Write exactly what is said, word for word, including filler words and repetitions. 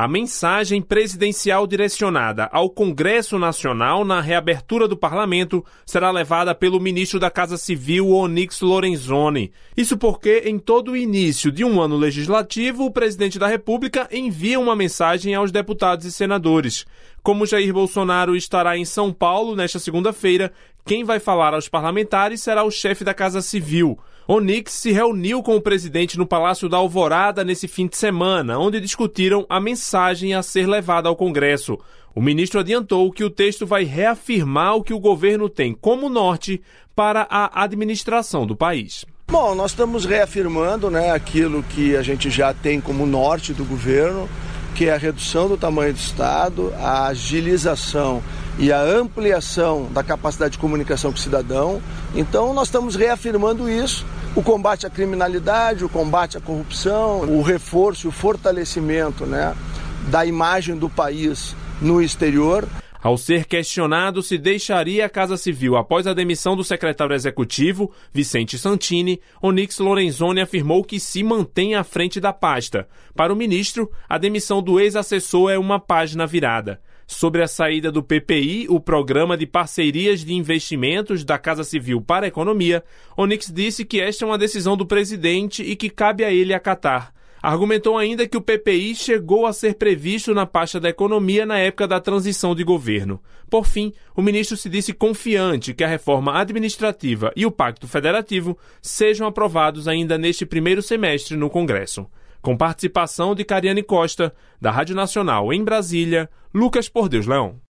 A mensagem presidencial direcionada ao Congresso Nacional na reabertura do parlamento será levada pelo ministro da Casa Civil, Onyx Lorenzoni. Isso porque, em todo o início de um ano legislativo, o presidente da República envia uma mensagem aos deputados e senadores. Como Jair Bolsonaro estará em São Paulo nesta segunda-feira, quem vai falar aos parlamentares será o chefe da Casa Civil. Onyx se reuniu com o presidente no Palácio da Alvorada nesse fim de semana, onde discutiram a mensagem a ser levada ao Congresso. O ministro adiantou que o texto vai reafirmar o que o governo tem como norte para a administração do país. Bom, nós estamos reafirmando, né, aquilo que a gente já tem como norte do governo, que é a redução do tamanho do Estado, a agilização e a ampliação da capacidade de comunicação com o cidadão. Então, nós estamos reafirmando isso. O combate à criminalidade, o combate à corrupção, o reforço e o fortalecimento, né, da imagem do país no exterior. Ao ser questionado se deixaria a Casa Civil após a demissão do secretário executivo, Vicente Santini, Onyx Lorenzoni afirmou que se mantém à frente da pasta. Para o ministro, a demissão do ex-assessor é uma página virada. Sobre a saída do P P I, o Programa de Parcerias de Investimentos da Casa Civil para a Economia, Onyx disse que esta é uma decisão do presidente e que cabe a ele acatar. Argumentou ainda que o P P I chegou a ser previsto na pasta da economia na época da transição de governo. Por fim, o ministro se disse confiante que a reforma administrativa e o Pacto Federativo sejam aprovados ainda neste primeiro semestre no Congresso. Com participação de Cariane Costa, da Rádio Nacional em Brasília, Lucas Por Deus Leão.